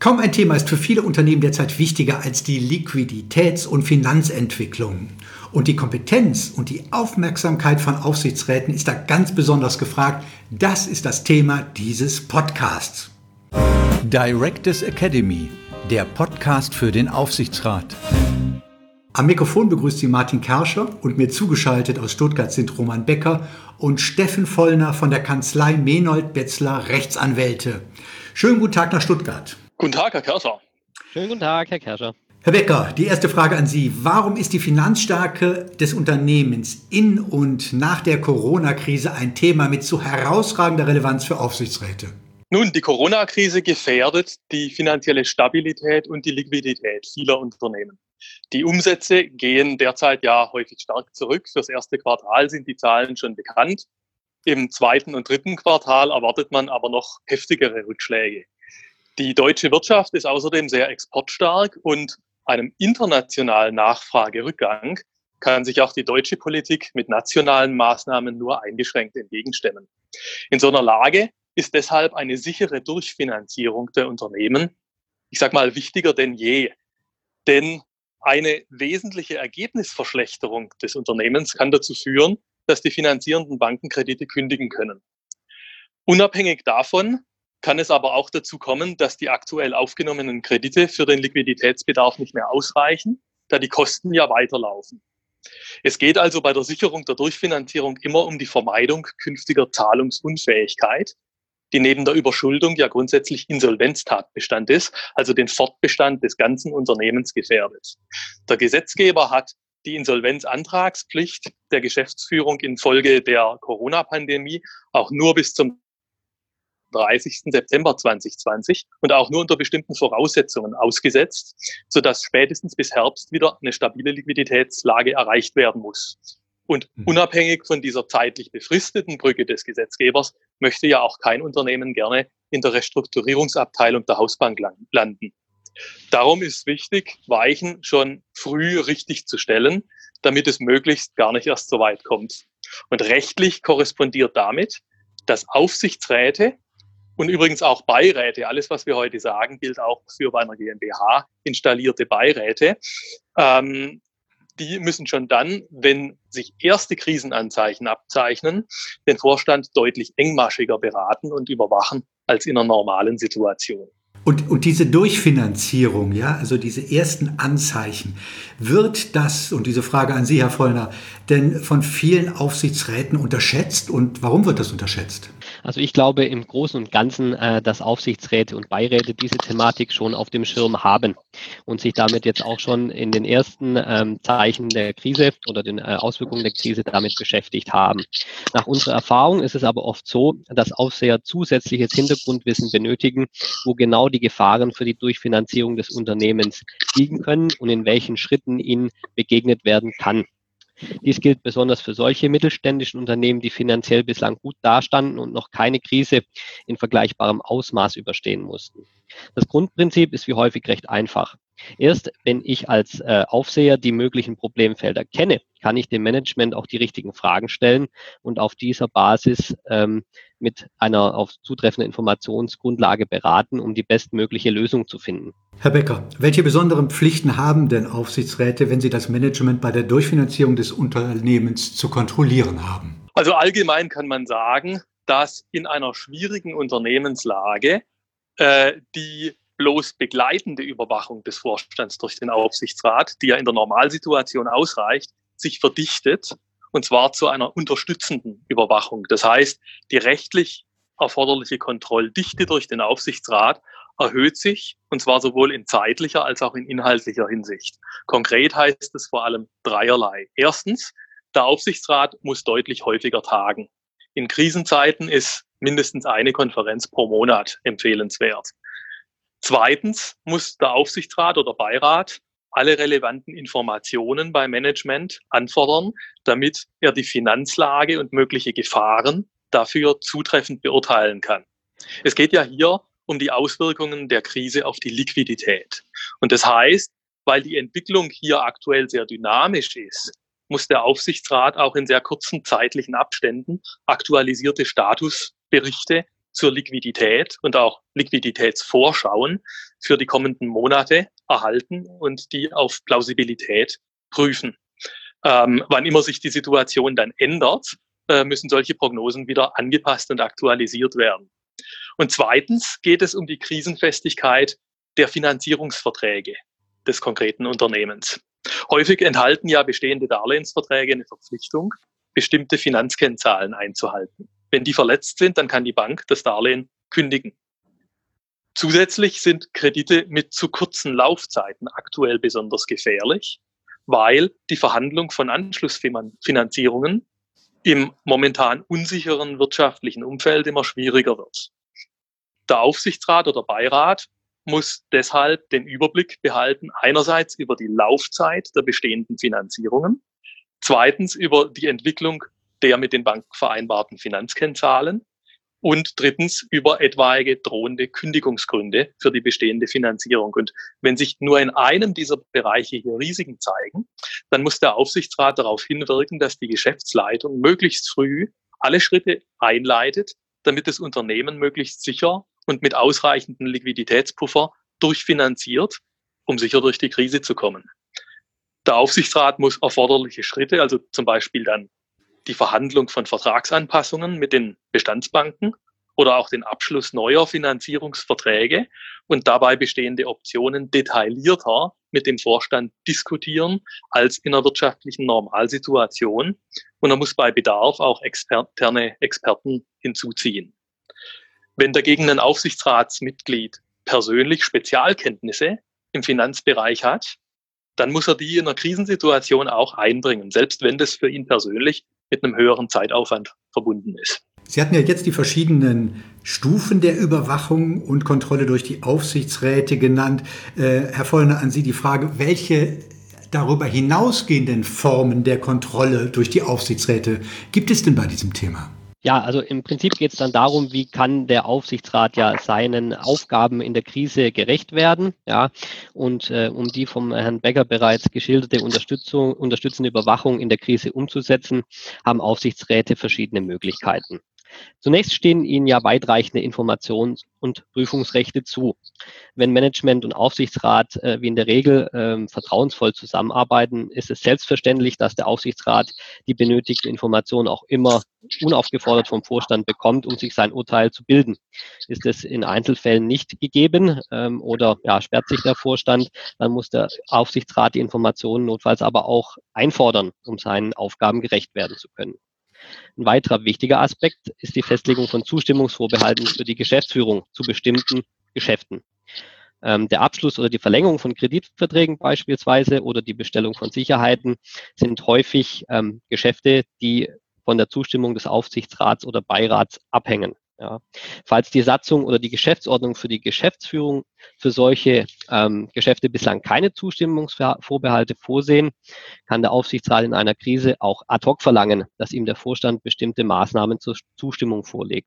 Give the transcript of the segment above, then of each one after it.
Kaum ein Thema ist für viele Unternehmen derzeit wichtiger als die Liquiditäts- und Finanzentwicklung. Und die Kompetenz und die Aufmerksamkeit von Aufsichtsräten ist da ganz besonders gefragt. Das ist das Thema dieses Podcasts. Directors Academy, der Podcast für den Aufsichtsrat. Am Mikrofon begrüßt Sie Martin Kerscher und mir zugeschaltet aus Stuttgart sind Roman Becker und Steffen Vollner von der Kanzlei Menold Betzler Rechtsanwälte. Schönen guten Tag nach Stuttgart. Guten Tag, Herr Kerscher. Schönen guten Tag, Herr Kerscher. Herr Becker, die erste Frage an Sie. Warum ist die Finanzstärke des Unternehmens in und nach der Corona-Krise ein Thema mit so herausragender Relevanz für Aufsichtsräte? Nun, die Corona-Krise gefährdet die finanzielle Stabilität und die Liquidität vieler Unternehmen. Die Umsätze gehen derzeit ja häufig stark zurück. Fürs erste Quartal sind die Zahlen schon bekannt. Im zweiten und dritten Quartal erwartet man aber noch heftigere Rückschläge. Die deutsche Wirtschaft ist außerdem sehr exportstark und einem internationalen Nachfragerückgang kann sich auch die deutsche Politik mit nationalen Maßnahmen nur eingeschränkt entgegenstemmen. In so einer Lage ist deshalb eine sichere Durchfinanzierung der Unternehmen, ich sage mal, wichtiger denn je. Denn eine wesentliche Ergebnisverschlechterung des Unternehmens kann dazu führen, dass die finanzierenden Banken Kredite kündigen können. Unabhängig davon kann es aber auch dazu kommen, dass die aktuell aufgenommenen Kredite für den Liquiditätsbedarf nicht mehr ausreichen, da die Kosten ja weiterlaufen. Es geht also bei der Sicherung der Durchfinanzierung immer um die Vermeidung künftiger Zahlungsunfähigkeit, die neben der Überschuldung ja grundsätzlich Insolvenztatbestand ist, also den Fortbestand des ganzen Unternehmens gefährdet. Der Gesetzgeber hat die Insolvenzantragspflicht der Geschäftsführung infolge der Corona-Pandemie auch nur bis zum 30. September 2020 und auch nur unter bestimmten Voraussetzungen ausgesetzt, sodass spätestens bis Herbst wieder eine stabile Liquiditätslage erreicht werden muss. Und unabhängig von dieser zeitlich befristeten Brücke des Gesetzgebers möchte ja auch kein Unternehmen gerne in der Restrukturierungsabteilung der Hausbank landen. Darum ist wichtig, Weichen schon früh richtig zu stellen, damit es möglichst gar nicht erst so weit kommt. Und rechtlich korrespondiert damit, dass Aufsichtsräte und übrigens auch Beiräte, alles was wir heute sagen, gilt auch für bei einer GmbH installierte Beiräte, die müssen schon dann, wenn sich erste Krisenanzeichen abzeichnen, den Vorstand deutlich engmaschiger beraten und überwachen als in einer normalen Situation. Und diese Durchfinanzierung, ja, also diese ersten Anzeichen, wird das, und diese Frage an Sie, Herr Vollner, denn von vielen Aufsichtsräten unterschätzt und warum wird das unterschätzt? Also ich glaube im Großen und Ganzen, dass Aufsichtsräte und Beiräte diese Thematik schon auf dem Schirm haben und sich damit jetzt auch schon in den ersten Zeichen der Krise oder den Auswirkungen der Krise damit beschäftigt haben. Nach unserer Erfahrung ist es aber oft so, dass Aufseher zusätzliches Hintergrundwissen benötigen, wo genau die Gefahren für die Durchfinanzierung des Unternehmens liegen können und in welchen Schritten ihnen begegnet werden kann. Dies gilt besonders für solche mittelständischen Unternehmen, die finanziell bislang gut dastanden und noch keine Krise in vergleichbarem Ausmaß überstehen mussten. Das Grundprinzip ist wie häufig recht einfach. Erst wenn ich als Aufseher die möglichen Problemfelder kenne, kann ich dem Management auch die richtigen Fragen stellen und auf dieser Basis mit einer auf zutreffende Informationsgrundlage beraten, um die bestmögliche Lösung zu finden. Herr Becker, welche besonderen Pflichten haben denn Aufsichtsräte, wenn sie das Management bei der Durchfinanzierung des Unternehmens zu kontrollieren haben? Also allgemein kann man sagen, dass in einer schwierigen Unternehmenslage die bloß begleitende Überwachung des Vorstands durch den Aufsichtsrat, die ja in der Normalsituation ausreicht, sich verdichtet, und zwar zu einer unterstützenden Überwachung. Das heißt, die rechtlich erforderliche Kontrolldichte durch den Aufsichtsrat erhöht sich, und zwar sowohl in zeitlicher als auch in inhaltlicher Hinsicht. Konkret heißt es vor allem dreierlei. Erstens, der Aufsichtsrat muss deutlich häufiger tagen. In Krisenzeiten ist mindestens eine Konferenz pro Monat empfehlenswert. Zweitens muss der Aufsichtsrat oder Beirat alle relevanten Informationen beim Management anfordern, damit er die Finanzlage und mögliche Gefahren dafür zutreffend beurteilen kann. Es geht ja hier um die Auswirkungen der Krise auf die Liquidität. Und das heißt, weil die Entwicklung hier aktuell sehr dynamisch ist, muss der Aufsichtsrat auch in sehr kurzen zeitlichen Abständen aktualisierte Statusberichte zur Liquidität und auch Liquiditätsvorschauen für die kommenden Monate erhalten und die auf Plausibilität prüfen. Wann immer sich die Situation dann ändert, müssen solche Prognosen wieder angepasst und aktualisiert werden. Und zweitens geht es um die Krisenfestigkeit der Finanzierungsverträge des konkreten Unternehmens. Häufig enthalten ja bestehende Darlehensverträge eine Verpflichtung, bestimmte Finanzkennzahlen einzuhalten. Wenn die verletzt sind, dann kann die Bank das Darlehen kündigen. Zusätzlich sind Kredite mit zu kurzen Laufzeiten aktuell besonders gefährlich, weil die Verhandlung von Anschlussfinanzierungen im momentan unsicheren wirtschaftlichen Umfeld immer schwieriger wird. Der Aufsichtsrat oder Beirat muss deshalb den Überblick behalten, einerseits über die Laufzeit der bestehenden Finanzierungen, zweitens über die Entwicklung der mit den Banken vereinbarten Finanzkennzahlen und drittens über etwaige drohende Kündigungsgründe für die bestehende Finanzierung. Und wenn sich nur in einem dieser Bereiche hier Risiken zeigen, dann muss der Aufsichtsrat darauf hinwirken, dass die Geschäftsleitung möglichst früh alle Schritte einleitet, damit das Unternehmen möglichst sicher und mit ausreichendem Liquiditätspuffer durchfinanziert, um sicher durch die Krise zu kommen. Der Aufsichtsrat muss erforderliche Schritte, also zum Beispiel dann die Verhandlung von Vertragsanpassungen mit den Bestandsbanken oder auch den Abschluss neuer Finanzierungsverträge und dabei bestehende Optionen detaillierter mit dem Vorstand diskutieren als in einer wirtschaftlichen Normalsituation. Und er muss bei Bedarf auch externe Experten hinzuziehen. Wenn dagegen ein Aufsichtsratsmitglied persönlich Spezialkenntnisse im Finanzbereich hat, dann muss er die in einer Krisensituation auch einbringen, selbst wenn das für ihn persönlich mit einem höheren Zeitaufwand verbunden ist. Sie hatten ja jetzt die verschiedenen Stufen der Überwachung und Kontrolle durch die Aufsichtsräte genannt. Herr Vollner, an Sie die Frage, welche darüber hinausgehenden Formen der Kontrolle durch die Aufsichtsräte gibt es denn bei diesem Thema? Ja, also im Prinzip geht es dann darum, wie kann der Aufsichtsrat ja seinen Aufgaben in der Krise gerecht werden, ja, und um die vom Herrn Becker bereits geschilderte unterstützende Überwachung in der Krise umzusetzen, haben Aufsichtsräte verschiedene Möglichkeiten. Zunächst stehen ihnen ja weitreichende Informations- und Prüfungsrechte zu. Wenn Management und Aufsichtsrat wie in der Regel vertrauensvoll zusammenarbeiten, ist es selbstverständlich, dass der Aufsichtsrat die benötigten Informationen auch immer unaufgefordert vom Vorstand bekommt, um sich sein Urteil zu bilden. Ist es in Einzelfällen nicht gegeben oder sperrt sich der Vorstand, dann muss der Aufsichtsrat die Informationen notfalls aber auch einfordern, um seinen Aufgaben gerecht werden zu können. Ein weiterer wichtiger Aspekt ist die Festlegung von Zustimmungsvorbehalten für die Geschäftsführung zu bestimmten Geschäften. Der Abschluss oder die Verlängerung von Kreditverträgen beispielsweise oder die Bestellung von Sicherheiten sind häufig Geschäfte, die von der Zustimmung des Aufsichtsrats oder Beirats abhängen. Ja. Falls die Satzung oder die Geschäftsordnung für die Geschäftsführung für solche Geschäfte bislang keine Zustimmungsvorbehalte vorsehen, kann der Aufsichtsrat in einer Krise auch ad hoc verlangen, dass ihm der Vorstand bestimmte Maßnahmen zur Zustimmung vorlegt.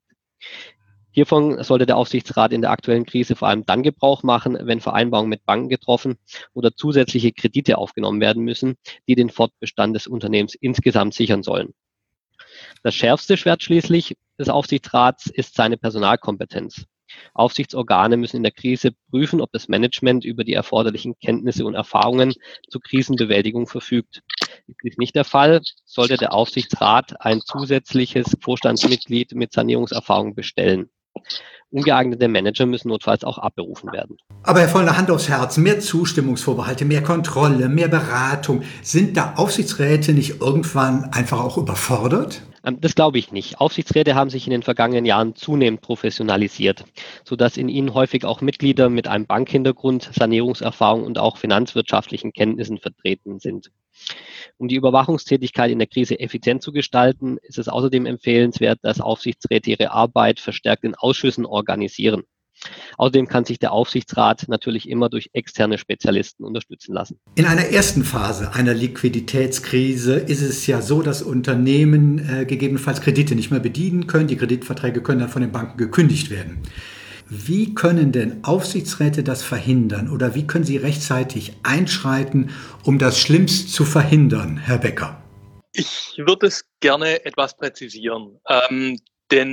Hiervon sollte der Aufsichtsrat in der aktuellen Krise vor allem dann Gebrauch machen, wenn Vereinbarungen mit Banken getroffen oder zusätzliche Kredite aufgenommen werden müssen, die den Fortbestand des Unternehmens insgesamt sichern sollen. Das schärfste Schwert schließlich des Aufsichtsrats ist seine Personalkompetenz. Aufsichtsorgane müssen in der Krise prüfen, ob das Management über die erforderlichen Kenntnisse und Erfahrungen zur Krisenbewältigung verfügt. Ist dies nicht der Fall, sollte der Aufsichtsrat ein zusätzliches Vorstandsmitglied mit Sanierungserfahrung bestellen. Ungeeignete Manager müssen notfalls auch abberufen werden. Aber Herr Vollner, Hand aufs Herz, mehr Zustimmungsvorbehalte, mehr Kontrolle, mehr Beratung. Sind da Aufsichtsräte nicht irgendwann einfach auch überfordert? Das glaube ich nicht. Aufsichtsräte haben sich in den vergangenen Jahren zunehmend professionalisiert, sodass in ihnen häufig auch Mitglieder mit einem Bankhintergrund, Sanierungserfahrung und auch finanzwirtschaftlichen Kenntnissen vertreten sind. Um die Überwachungstätigkeit in der Krise effizient zu gestalten, ist es außerdem empfehlenswert, dass Aufsichtsräte ihre Arbeit verstärkt in Ausschüssen organisieren. Außerdem kann sich der Aufsichtsrat natürlich immer durch externe Spezialisten unterstützen lassen. In einer ersten Phase einer Liquiditätskrise ist es ja so, dass Unternehmen gegebenenfalls Kredite nicht mehr bedienen können. Die Kreditverträge können dann von den Banken gekündigt werden. Wie können denn Aufsichtsräte das verhindern oder wie können sie rechtzeitig einschreiten, um das Schlimmste zu verhindern, Herr Becker? Ich würde es gerne etwas präzisieren, denn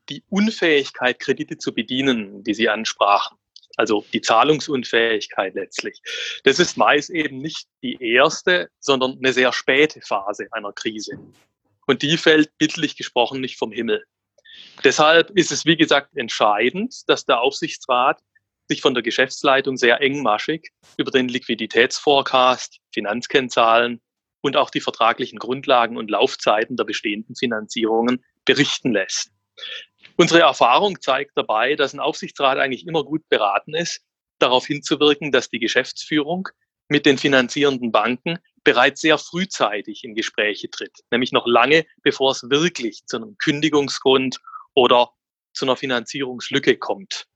die Unfähigkeit, Kredite zu bedienen, die Sie ansprachen, also die Zahlungsunfähigkeit letztlich, das ist meist eben nicht die erste, sondern eine sehr späte Phase einer Krise. Und die fällt bildlich gesprochen nicht vom Himmel. Deshalb ist es, wie gesagt, entscheidend, dass der Aufsichtsrat sich von der Geschäftsleitung sehr engmaschig über den Liquiditätsforecast, Finanzkennzahlen und auch die vertraglichen Grundlagen und Laufzeiten der bestehenden Finanzierungen berichten lässt. Unsere Erfahrung zeigt dabei, dass ein Aufsichtsrat eigentlich immer gut beraten ist, darauf hinzuwirken, dass die Geschäftsführung mit den finanzierenden Banken bereits sehr frühzeitig in Gespräche tritt, nämlich noch lange, bevor es wirklich zu einem Kündigungsgrund oder zu einer Finanzierungslücke kommt.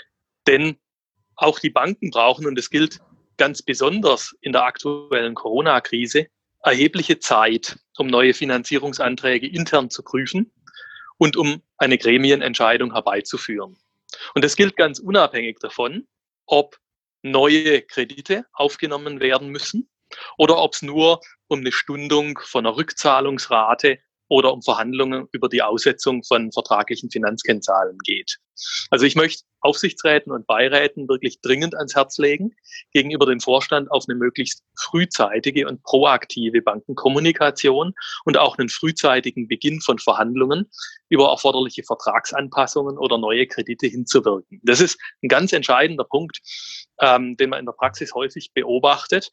Denn auch die Banken brauchen, und das gilt ganz besonders in der aktuellen Corona-Krise, erhebliche Zeit, um neue Finanzierungsanträge intern zu prüfen und um eine Gremienentscheidung herbeizuführen. Und das gilt ganz unabhängig davon, ob neue Kredite aufgenommen werden müssen oder ob es nur um eine Stundung von einer Rückzahlungsrate oder um Verhandlungen über die Aussetzung von vertraglichen Finanzkennzahlen geht. Also ich möchte Aufsichtsräten und Beiräten wirklich dringend ans Herz legen, gegenüber dem Vorstand auf eine möglichst frühzeitige und proaktive Bankenkommunikation und auch einen frühzeitigen Beginn von Verhandlungen über erforderliche Vertragsanpassungen oder neue Kredite hinzuwirken. Das ist ein ganz entscheidender Punkt, den man in der Praxis häufig beobachtet,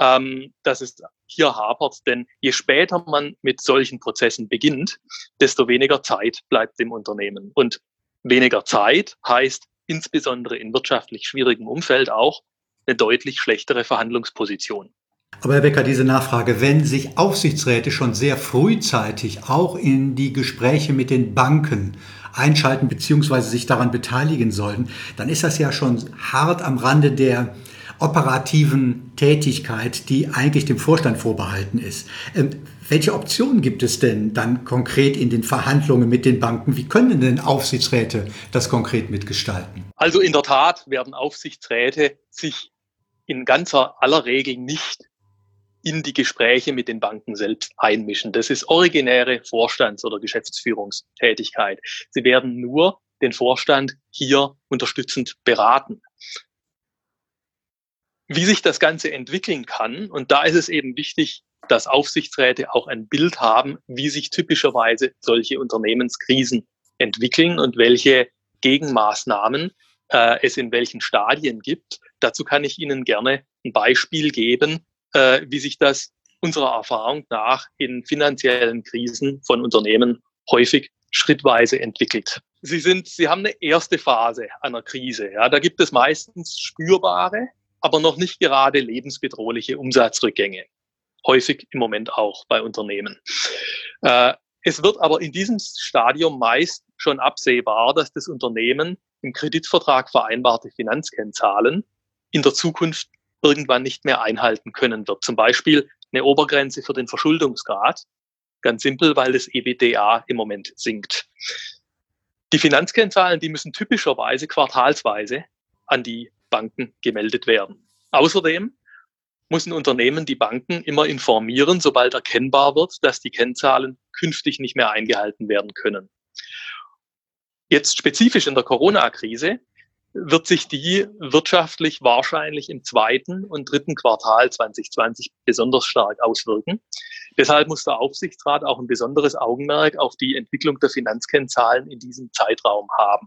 dass es hier hapert. Denn je später man mit solchen Prozessen beginnt, desto weniger Zeit bleibt dem Unternehmen. Und weniger Zeit heißt insbesondere in wirtschaftlich schwierigem Umfeld auch eine deutlich schlechtere Verhandlungsposition. Aber Herr Becker, diese Nachfrage, wenn sich Aufsichtsräte schon sehr frühzeitig auch in die Gespräche mit den Banken einschalten bzw. sich daran beteiligen sollten, dann ist das ja schon hart am Rande der operativen Tätigkeit, die eigentlich dem Vorstand vorbehalten ist. Welche Optionen gibt es denn dann konkret in den Verhandlungen mit den Banken? Wie können denn Aufsichtsräte das konkret mitgestalten? Also in der Tat werden Aufsichtsräte sich in aller Regel nicht in die Gespräche mit den Banken selbst einmischen. Das ist originäre Vorstands- oder Geschäftsführungstätigkeit. Sie werden nur den Vorstand hier unterstützend beraten. Wie sich das Ganze entwickeln kann, und da ist es eben wichtig, dass Aufsichtsräte auch ein Bild haben, wie sich typischerweise solche Unternehmenskrisen entwickeln und welche Gegenmaßnahmen es in welchen Stadien gibt. Dazu kann ich Ihnen gerne ein Beispiel geben, wie sich das unserer Erfahrung nach in finanziellen Krisen von Unternehmen häufig schrittweise entwickelt. Sie haben eine erste Phase einer Krise. Ja, da gibt es meistens spürbare, aber noch nicht gerade lebensbedrohliche Umsatzrückgänge. Häufig im Moment auch bei Unternehmen. Es wird aber in diesem Stadium meist schon absehbar, dass das Unternehmen im Kreditvertrag vereinbarte Finanzkennzahlen in der Zukunft irgendwann nicht mehr einhalten können wird. Zum Beispiel eine Obergrenze für den Verschuldungsgrad. Ganz simpel, weil das EBITDA im Moment sinkt. Die Finanzkennzahlen, die müssen typischerweise quartalsweise an die Banken gemeldet werden. Außerdem muss ein Unternehmen die Banken immer informieren, sobald erkennbar wird, dass die Kennzahlen künftig nicht mehr eingehalten werden können. Jetzt spezifisch in der Corona-Krise wird sich die wirtschaftlich wahrscheinlich im 2. und 3. Quartal 2020 besonders stark auswirken. Deshalb muss der Aufsichtsrat auch ein besonderes Augenmerk auf die Entwicklung der Finanzkennzahlen in diesem Zeitraum haben.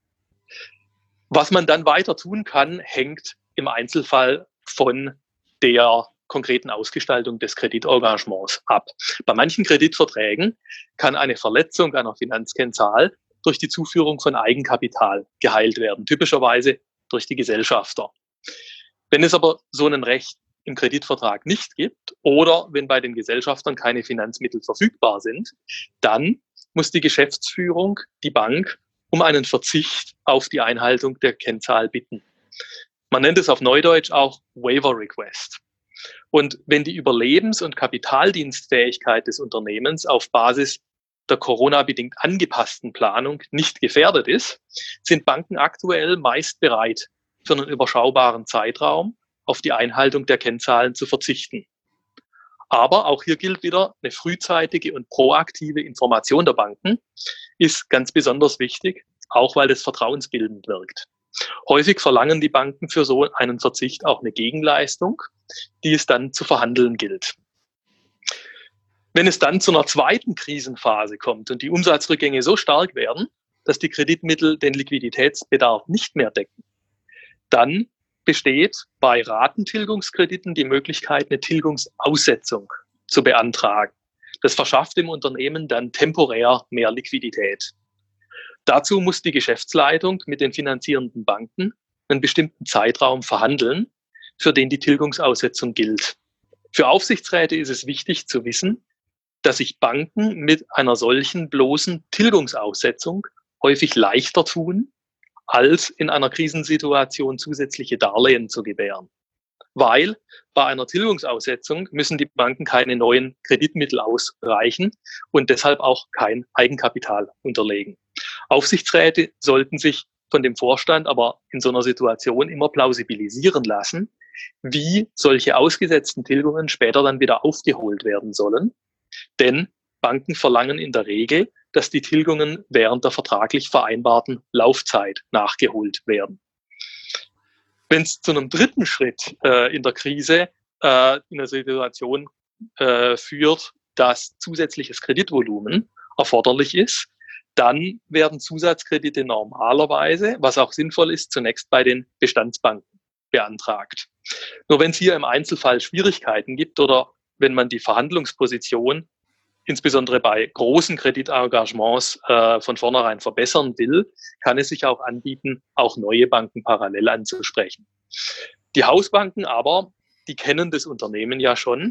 Was man dann weiter tun kann, hängt im Einzelfall von der konkreten Ausgestaltung des Kreditengagements ab. Bei manchen Kreditverträgen kann eine Verletzung einer Finanzkennzahl durch die Zuführung von Eigenkapital geheilt werden, typischerweise durch die Gesellschafter. Wenn es aber so ein Recht im Kreditvertrag nicht gibt oder wenn bei den Gesellschaftern keine Finanzmittel verfügbar sind, dann muss die Geschäftsführung die Bank um einen Verzicht auf die Einhaltung der Kennzahl bitten. Man nennt es auf Neudeutsch auch Waiver Request. Und wenn die Überlebens- und Kapitaldienstfähigkeit des Unternehmens auf Basis der Corona-bedingt angepassten Planung nicht gefährdet ist, sind Banken aktuell meist bereit, für einen überschaubaren Zeitraum auf die Einhaltung der Kennzahlen zu verzichten. Aber auch hier gilt wieder, eine frühzeitige und proaktive Information der Banken ist ganz besonders wichtig, auch weil das vertrauensbildend wirkt. Häufig verlangen die Banken für so einen Verzicht auch eine Gegenleistung, die es dann zu verhandeln gilt. Wenn es dann zu einer zweiten Krisenphase kommt und die Umsatzrückgänge so stark werden, dass die Kreditmittel den Liquiditätsbedarf nicht mehr decken, dann besteht bei Ratentilgungskrediten die Möglichkeit, eine Tilgungsaussetzung zu beantragen. Das verschafft dem Unternehmen dann temporär mehr Liquidität. Dazu muss die Geschäftsleitung mit den finanzierenden Banken einen bestimmten Zeitraum verhandeln, für den die Tilgungsaussetzung gilt. Für Aufsichtsräte ist es wichtig zu wissen, dass sich Banken mit einer solchen bloßen Tilgungsaussetzung häufig leichter tun, als in einer Krisensituation zusätzliche Darlehen zu gewähren. Weil bei einer Tilgungsaussetzung müssen die Banken keine neuen Kreditmittel ausreichen und deshalb auch kein Eigenkapital unterlegen. Aufsichtsräte sollten sich von dem Vorstand aber in so einer Situation immer plausibilisieren lassen, wie solche ausgesetzten Tilgungen später dann wieder aufgeholt werden sollen. Denn Banken verlangen in der Regel, dass die Tilgungen während der vertraglich vereinbarten Laufzeit nachgeholt werden. Wenn es zu einem dritten Schritt in der Krise in einer Situation führt, dass zusätzliches Kreditvolumen erforderlich ist, dann werden Zusatzkredite normalerweise, was auch sinnvoll ist, zunächst bei den Bestandsbanken beantragt. Nur wenn es hier im Einzelfall Schwierigkeiten gibt oder wenn man die Verhandlungsposition insbesondere bei großen Kreditengagements von vornherein verbessern will, kann es sich auch anbieten, auch neue Banken parallel anzusprechen. Die Hausbanken aber, die kennen das Unternehmen ja schon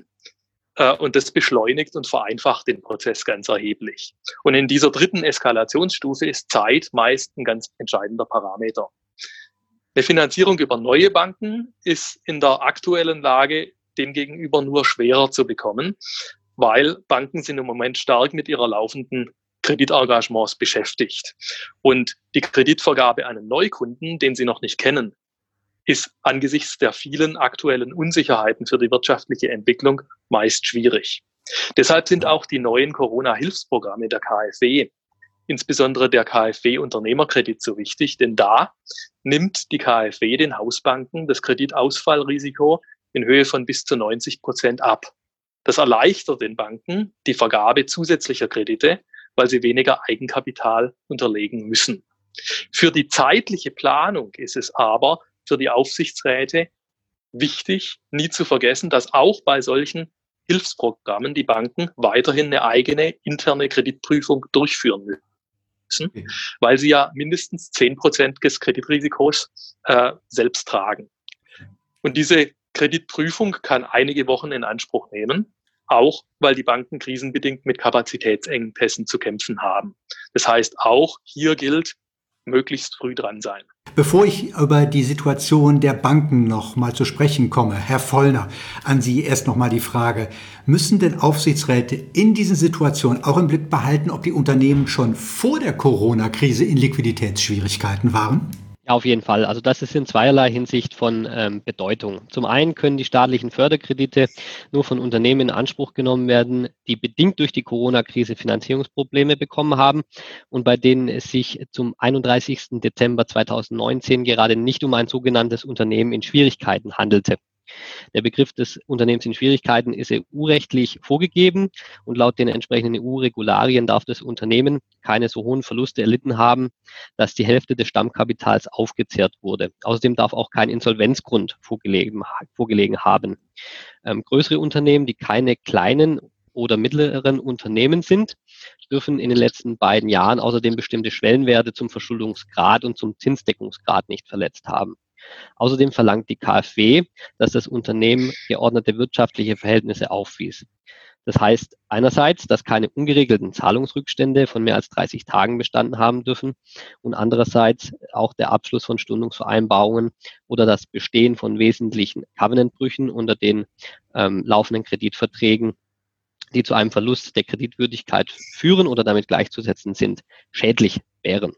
und das beschleunigt und vereinfacht den Prozess ganz erheblich. Und in dieser dritten Eskalationsstufe ist Zeit meist ein ganz entscheidender Parameter. Eine Finanzierung über neue Banken ist in der aktuellen Lage demgegenüber nur schwerer zu bekommen, weil Banken sind im Moment stark mit ihrer laufenden Kreditengagements beschäftigt. Und die Kreditvergabe an einen Neukunden, den sie noch nicht kennen, ist angesichts der vielen aktuellen Unsicherheiten für die wirtschaftliche Entwicklung meist schwierig. Deshalb sind auch die neuen Corona-Hilfsprogramme der KfW, insbesondere der KfW-Unternehmerkredit, so wichtig, denn da nimmt die KfW den Hausbanken das Kreditausfallrisiko in Höhe von bis zu 90% ab. Das erleichtert den Banken die Vergabe zusätzlicher Kredite, weil sie weniger Eigenkapital unterlegen müssen. Für die zeitliche Planung ist es aber für die Aufsichtsräte wichtig, nie zu vergessen, dass auch bei solchen Hilfsprogrammen die Banken weiterhin eine eigene interne Kreditprüfung durchführen müssen, weil sie ja mindestens 10% des Kreditrisikos selbst tragen. Und diese Kreditprüfung kann einige Wochen in Anspruch nehmen, auch weil die Banken krisenbedingt mit Kapazitätsengpässen zu kämpfen haben. Das heißt, auch hier gilt, möglichst früh dran sein. Bevor ich über die Situation der Banken noch mal zu sprechen komme, Herr Vollner, an Sie erst noch mal die Frage, müssen denn Aufsichtsräte in diesen Situationen auch im Blick behalten, ob die Unternehmen schon vor der Corona-Krise in Liquiditätsschwierigkeiten waren? Ja, auf jeden Fall. Also das ist in zweierlei Hinsicht von Bedeutung. Zum einen können die staatlichen Förderkredite nur von Unternehmen in Anspruch genommen werden, die bedingt durch die Corona-Krise Finanzierungsprobleme bekommen haben und bei denen es sich zum 31. Dezember 2019 gerade nicht um ein sogenanntes Unternehmen in Schwierigkeiten handelte. Der Begriff des Unternehmens in Schwierigkeiten ist EU-rechtlich vorgegeben und laut den entsprechenden EU-Regularien darf das Unternehmen keine so hohen Verluste erlitten haben, dass die Hälfte des Stammkapitals aufgezehrt wurde. Außerdem darf auch kein Insolvenzgrund vorgelegen haben. Größere Unternehmen, die keine kleinen oder mittleren Unternehmen sind, dürfen in den letzten beiden Jahren außerdem bestimmte Schwellenwerte zum Verschuldungsgrad und zum Zinsdeckungsgrad nicht verletzt haben. Außerdem verlangt die KfW, dass das Unternehmen geordnete wirtschaftliche Verhältnisse aufwies. Das heißt einerseits, dass keine ungeregelten Zahlungsrückstände von mehr als 30 Tagen bestanden haben dürfen und andererseits auch der Abschluss von Stundungsvereinbarungen oder das Bestehen von wesentlichen Covenantbrüchen unter den laufenden Kreditverträgen, die zu einem Verlust der Kreditwürdigkeit führen oder damit gleichzusetzen sind, schädlich wären.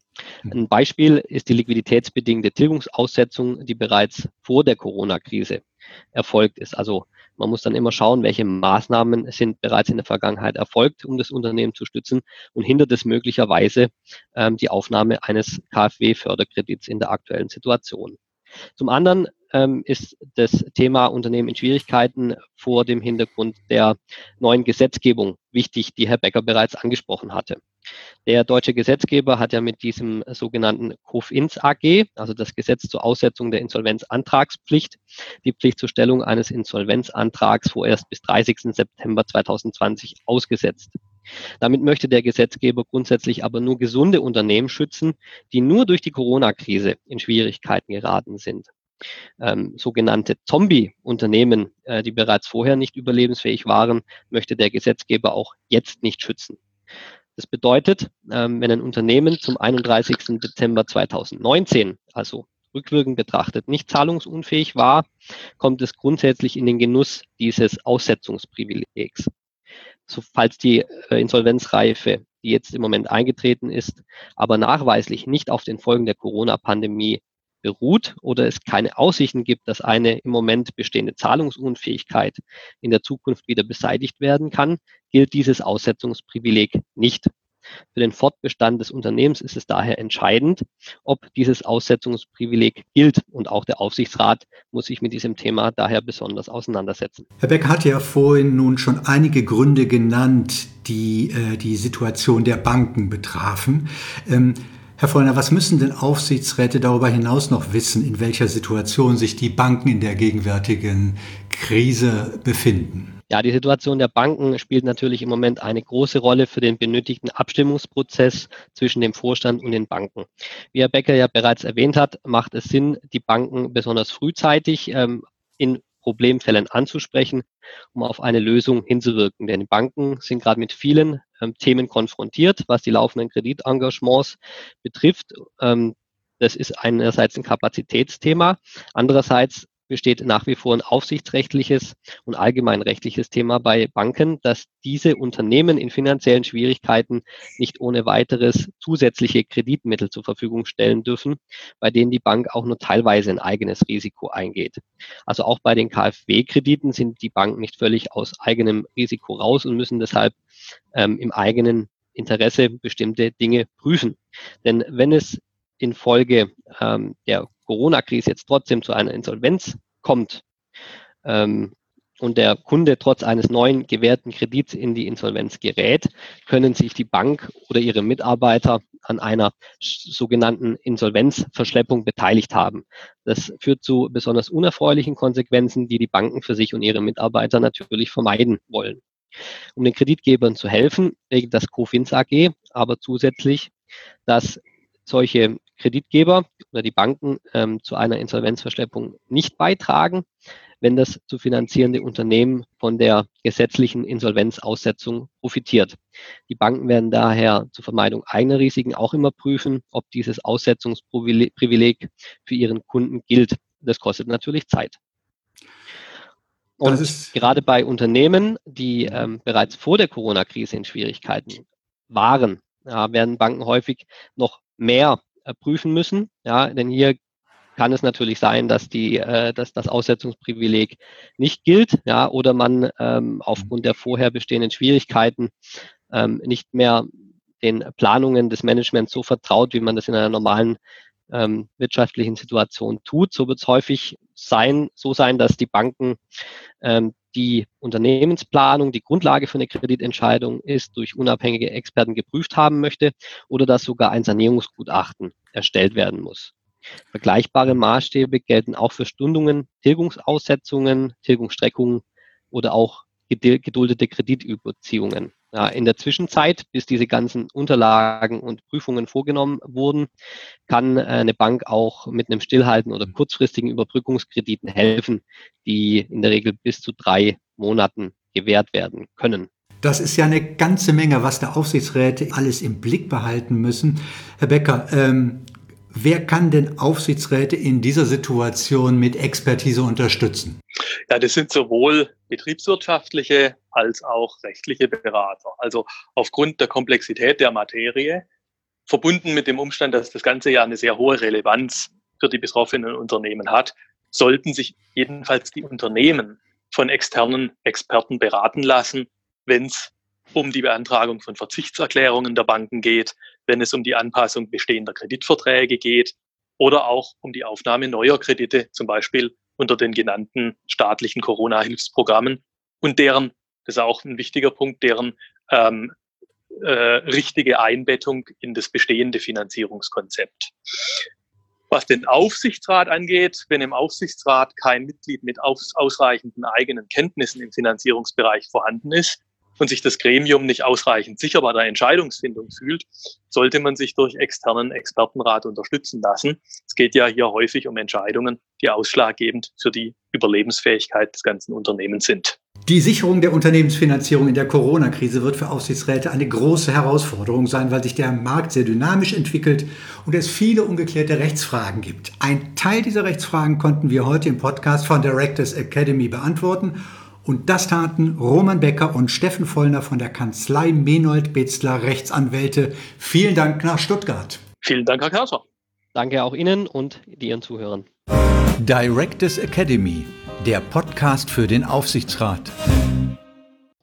Ein Beispiel ist die liquiditätsbedingte Tilgungsaussetzung, die bereits vor der Corona-Krise erfolgt ist. Also man muss dann immer schauen, welche Maßnahmen sind bereits in der Vergangenheit erfolgt, um das Unternehmen zu stützen, und hindert es möglicherweise die Aufnahme eines KfW-Förderkredits in der aktuellen Situation. Zum anderen ist das Thema Unternehmen in Schwierigkeiten vor dem Hintergrund der neuen Gesetzgebung wichtig, die Herr Becker bereits angesprochen hatte. Der deutsche Gesetzgeber hat ja mit diesem sogenannten KOFINS AG, also das Gesetz zur Aussetzung der Insolvenzantragspflicht, die Pflicht zur Stellung eines Insolvenzantrags vorerst bis 30. September 2020 ausgesetzt. Damit möchte der Gesetzgeber grundsätzlich aber nur gesunde Unternehmen schützen, die nur durch die Corona-Krise in Schwierigkeiten geraten sind. Sogenannte Zombie-Unternehmen, die bereits vorher nicht überlebensfähig waren, möchte der Gesetzgeber auch jetzt nicht schützen. Das bedeutet, wenn ein Unternehmen zum 31. Dezember 2019, also rückwirkend betrachtet, nicht zahlungsunfähig war, kommt es grundsätzlich in den Genuss dieses Aussetzungsprivilegs. Falls die Insolvenzreife, die jetzt im Moment eingetreten ist, aber nachweislich nicht auf den Folgen der Corona-Pandemie beruht oder es keine Aussichten gibt, dass eine im Moment bestehende Zahlungsunfähigkeit in der Zukunft wieder beseitigt werden kann, gilt dieses Aussetzungsprivileg nicht. Für den Fortbestand des Unternehmens ist es daher entscheidend, ob dieses Aussetzungsprivileg gilt, und auch der Aufsichtsrat muss sich mit diesem Thema daher besonders auseinandersetzen. Herr Becker hat ja vorhin nun schon einige Gründe genannt, die die Situation der Banken betrafen. Herr Vollner, was müssen denn Aufsichtsräte darüber hinaus noch wissen, in welcher Situation sich die Banken in der gegenwärtigen Krise befinden? Ja, die Situation der Banken spielt natürlich im Moment eine große Rolle für den benötigten Abstimmungsprozess zwischen dem Vorstand und den Banken. Wie Herr Becker ja bereits erwähnt hat, macht es Sinn, die Banken besonders frühzeitig in Problemfällen anzusprechen, um auf eine Lösung hinzuwirken. Denn die Banken sind gerade mit vielen Themen konfrontiert, was die laufenden Kreditengagements betrifft. Das ist einerseits ein Kapazitätsthema, andererseits besteht nach wie vor ein aufsichtsrechtliches und allgemeinrechtliches Thema bei Banken, dass diese Unternehmen in finanziellen Schwierigkeiten nicht ohne weiteres zusätzliche Kreditmittel zur Verfügung stellen dürfen, bei denen die Bank auch nur teilweise ein eigenes Risiko eingeht. Also auch bei den KfW-Krediten sind die Banken nicht völlig aus eigenem Risiko raus und müssen deshalb im eigenen Interesse bestimmte Dinge prüfen. Denn wenn es infolge der Corona-Krise jetzt trotzdem zu einer Insolvenz kommt und der Kunde trotz eines neuen gewährten Kredits in die Insolvenz gerät, können sich die Bank oder ihre Mitarbeiter an einer sogenannten Insolvenzverschleppung beteiligt haben. Das führt zu besonders unerfreulichen Konsequenzen, die die Banken für sich und ihre Mitarbeiter natürlich vermeiden wollen. Um den Kreditgebern zu helfen, regelt das KOFINS AG aber zusätzlich, dass solche Kreditgeber oder die Banken zu einer Insolvenzverschleppung nicht beitragen, wenn das zu finanzierende Unternehmen von der gesetzlichen Insolvenzaussetzung profitiert. Die Banken werden daher zur Vermeidung eigener Risiken auch immer prüfen, ob dieses Aussetzungsprivileg für ihren Kunden gilt. Das kostet natürlich Zeit. Und gerade bei Unternehmen, die bereits vor der Corona-Krise in Schwierigkeiten waren, werden Banken häufig noch mehr prüfen müssen. Ja, denn hier kann es natürlich sein, dass das Aussetzungsprivileg nicht gilt, ja, oder man aufgrund der vorher bestehenden Schwierigkeiten nicht mehr den Planungen des Managements so vertraut, wie man das in einer normalen wirtschaftlichen Situation tut. So wird es häufig so sein, dass die Banken die Unternehmensplanung, die Grundlage für eine Kreditentscheidung ist, durch unabhängige Experten geprüft haben möchte oder dass sogar ein Sanierungsgutachten erstellt werden muss. Vergleichbare Maßstäbe gelten auch für Stundungen, Tilgungsaussetzungen, Tilgungsstreckungen oder auch geduldete Kreditüberziehungen. Ja, in der Zwischenzeit, bis diese ganzen Unterlagen und Prüfungen vorgenommen wurden, kann eine Bank auch mit einem Stillhalten oder kurzfristigen Überbrückungskrediten helfen, die in der Regel bis zu 3 Monaten gewährt werden können. Das ist ja eine ganze Menge, was der Aufsichtsräte alles im Blick behalten müssen. Herr Becker, wer kann denn Aufsichtsräte in dieser Situation mit Expertise unterstützen? Ja, das sind sowohl betriebswirtschaftliche als auch rechtliche Berater. Also aufgrund der Komplexität der Materie, verbunden mit dem Umstand, dass das Ganze ja eine sehr hohe Relevanz für die betroffenen Unternehmen hat, sollten sich jedenfalls die Unternehmen von externen Experten beraten lassen, wenn es um die Beantragung von Verzichtserklärungen der Banken geht, wenn es um die Anpassung bestehender Kreditverträge geht oder auch um die Aufnahme neuer Kredite, zum Beispiel unter den genannten staatlichen Corona-Hilfsprogrammen und deren, das ist auch ein wichtiger Punkt, deren richtige Einbettung in das bestehende Finanzierungskonzept. Was den Aufsichtsrat angeht, wenn im Aufsichtsrat kein Mitglied mit ausreichenden eigenen Kenntnissen im Finanzierungsbereich vorhanden ist und sich das Gremium nicht ausreichend sicher bei der Entscheidungsfindung fühlt, sollte man sich durch externen Expertenrat unterstützen lassen. Es geht ja hier häufig um Entscheidungen, die ausschlaggebend für die Überlebensfähigkeit des ganzen Unternehmens sind. Die Sicherung der Unternehmensfinanzierung in der Corona-Krise wird für Aufsichtsräte eine große Herausforderung sein, weil sich der Markt sehr dynamisch entwickelt und es viele ungeklärte Rechtsfragen gibt. Ein Teil dieser Rechtsfragen konnten wir heute im Podcast von Directors Academy beantworten. Und das taten Roman Becker und Steffen Vollner von der Kanzlei Menold Betzler Rechtsanwälte. Vielen Dank nach Stuttgart. Vielen Dank, Herr Karcher. Danke auch Ihnen und Ihren Zuhörern. Directors Academy, der Podcast für den Aufsichtsrat.